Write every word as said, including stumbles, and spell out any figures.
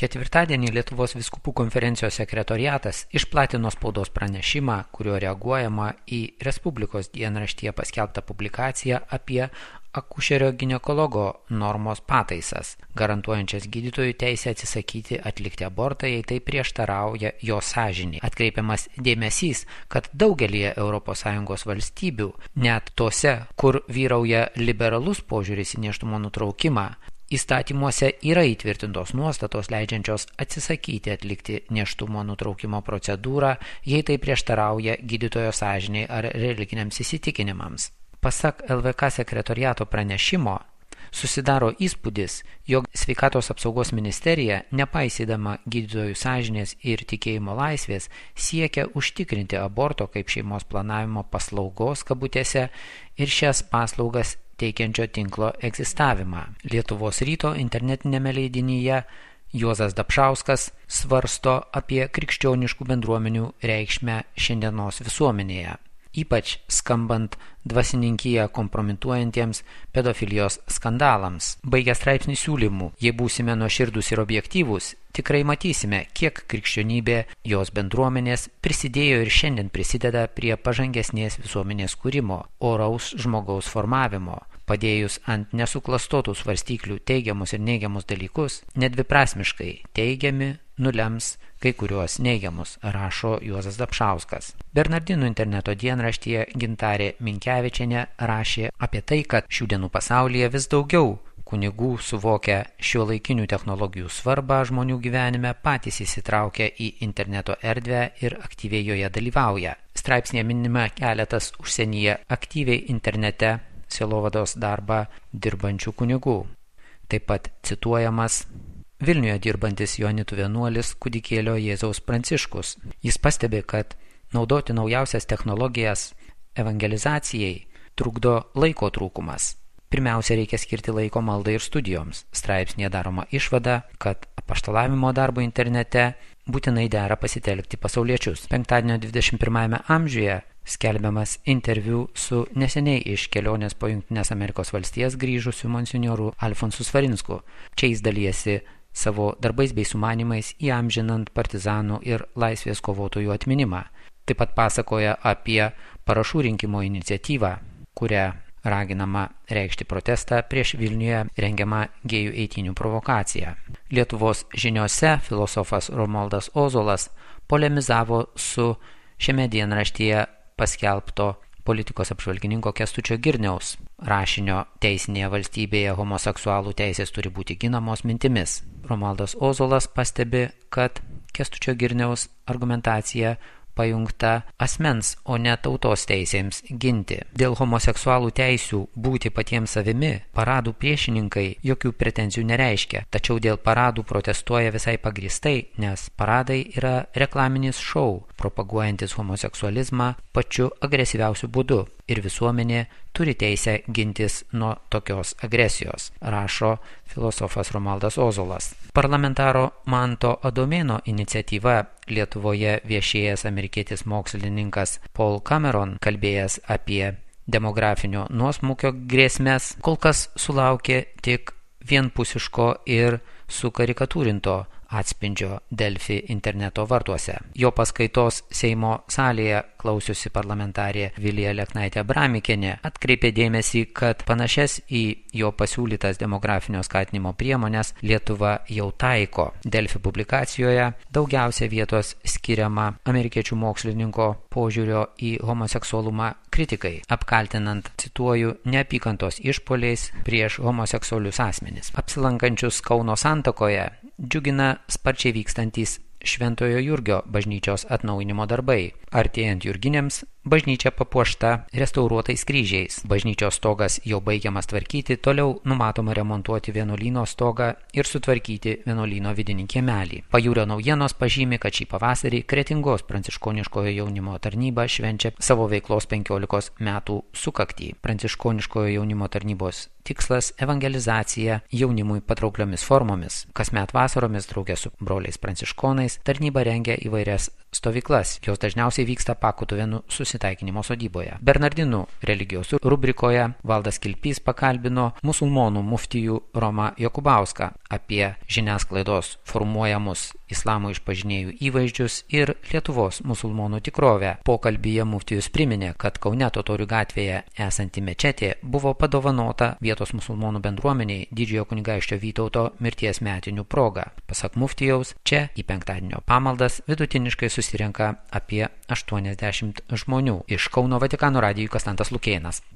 Ketvirtadienį Lietuvos vyskupų konferencijos sekretoriatas išplatino spaudos pranešimą, kuriuo reaguojama į Respublikos dienraštyje paskelbtą publikaciją apie akušerio ginekologo normos pataisas, garantuojančias gydytojų teisę atsisakyti atlikti abortą, jei tai prieštarauja jo sąžinei. Atkreipiamas dėmesys, kad daugelį Europos Sąjungos valstybių, net tose, kur vyrauja liberalus požiūris į nėštumo nutraukimą, įstatymuose yra įtvirtintos nuostatos leidžiančios atsisakyti atlikti nėštumo nutraukimo procedūrą, jei tai prieštarauja gydytojo sąžiniai ar religiniams įsitikinimams. Pasak L V K sekretoriato pranešimo, susidaro įspūdis, jog Sveikatos apsaugos ministerija, nepaisydama gydytojų sąžinės ir tikėjimo laisvės, siekia užtikrinti aborto kaip šeimos planavimo paslaugos kabutėse ir šias paslaugas teikiančio tinklo egzistavimą. Lietuvos ryto internetinėme leidinyje Juozas Dapšauskas svarsto apie krikščioniškų bendruomenių reikšmę šiandienos visuomenėje, ypač skambant dvasininkiją kompromituojantiems pedofilijos skandalams. Baigę straipsnį siūlymų, jei būsime nuoširdūs ir objektyvūs, tikrai matysime, kiek krikščionybė, jos bendruomenės prisidėjo ir šiandien prisideda prie pažangesnės visuomenės kūrimo, oraus žmogaus formavimo. Padėjus ant nesuklastotų svarstyklių teigiamus ir neigiamus dalykus, nedviprasmiškai teigiami nulems kai kuriuos neigiamus, rašo Juozas Dapšauskas. Bernardinų interneto dienraštyje Gintarė Minkevičienė rašė apie tai, kad šių dienų pasaulyje vis daugiau kunigų suvokia šiuolaikinių technologijų svarbą žmonių gyvenime, patys įsitraukia į interneto erdvę ir aktyviai joje dalyvauja. Straipsnėje minima keletas užsienyje aktyviai internete sielovados darbą dirbančių kunigų. Taip pat cituojamas Vilniuje dirbantis joanitų vienuolis kūdikėlio Jėzaus Pranciškus. Jis pastebi, kad naudoti naujausias technologijas evangelizacijai trukdo laiko trūkumas. Pirmiausia, reikia skirti laiko maldai ir studijoms. Straipsnėje daroma išvada, kad apaštalavimo darbo internete būtinai dera pasitelkti pasauliečius. Penktadienio dvidešimt pirmajame amžiuje skelbiamas interviu su neseniai iš kelionės po Jungtines Amerikos valstijas grįžusiu monsinjoru Alfonsu Svarinsku. Čia jis dalijasi savo darbais bei sumanimais įamžinant partizanų ir laisvės kovotojų atminimą. Taip pat pasakoja apie parašų rinkimo iniciatyvą, kuria raginama reikšti protestą prieš Vilniuje rengiamą gėjų eitynių provokaciją. Lietuvos žiniose filosofas Romualdas Ozolas polemizavo su šiame dienraštyje paskelbto politikos apžvalgininko Kęstučio Girniaus rašinio Teisinėje valstybėje homoseksualų teisės turi būti ginamos mintimis. Romualdas Ozolas pastebi, kad Kęstučio Girniaus argumentacija pajungta asmens, o ne tautos teisėms ginti. Dėl homoseksualų teisių būti patiems savimi paradų priešininkai jokių pretenzijų nereiškia, tačiau dėl paradų protestuoja visai pagrįstai, nes paradai yra reklaminis šou, propaguojantis homoseksualizmą pačiu agresyviausiu būdu ir visuomenė turi teisę gintis nuo tokios agresijos, rašo filosofas Romualdas Ozolas. Parlamentaro Manto Adomėno iniciatyva Lietuvoje viešėjęs amerikietis mokslininkas Paul Cameron, kalbėjęs apie demografinio nuosmukio grėsmes, kol kas sulaukė tik vienpusiško ir sukarikatūrinto atspindžio Delfi interneto vartuose. Jo paskaitos Seimo salėje klausiusi parlamentarė Vilija Leknaitė Bramikienė atkreipė dėmesį, kad panašias į jo pasiūlytas demografinio skatinimo priemonės Lietuva jau taiko. Delfi publikacijoje daugiausia vietos skiriama amerikiečių mokslininko požiūrio į homoseksualumą kritikai, apkaltinant, cituoju, neapykantos išpoliais prieš homoseksualius asmenis. Apsilankančius Kauno santakoje džiugina sparčiai vykstantys Šventojo Jurgio bažnyčios atnaujinimo darbai. Artėjant Jurginėms, bažnyčia papuošta restauruotais kryžiais. Bažnyčios stogas jau baigiamas tvarkyti, toliau numatoma remontuoti vienuolyno stogą ir sutvarkyti vienuolyno vidinį kiemelį. Pajūrio naujienos pažymi, kad šį pavasarį Kretingos pranciškoniškojo jaunimo tarnyba švenčia savo veiklos penkiolikos metų sukaktį. Pranciškoniškojo jaunimo tarnybos tikslas – evangelizacija jaunimui patraukliomis formomis. Kasmet vasaromis drauge su broliais pranciškonais tarnyba rengia įvairias stovyklas. Jos dažniausiai dažniausiai vyksta Pakutuvėnų susitaikinimo sodyboje. Bernardinų religijos rubrikoje Valdas Kilpys pakalbino musulmonų muftijų Romą Jokubauską apie žiniasklaidos formuojamus islamo išpažinėjų įvaizdžius ir Lietuvos musulmonų tikrovę. Pokalbyje muftijus priminė, kad Kaune Totorių gatvėje esanti mečetė buvo padovanota vietos musulmonų bendruomeniai didžiojo kunigaikščio Vytauto mirties metinių proga. Pasak muftijaus, čia į penktadienio pamaldas vidutiniškai susirenka apie aštuoniasdešimt žmonių. Iš Kauno Vatikano radijui Konstantas Lukėnas.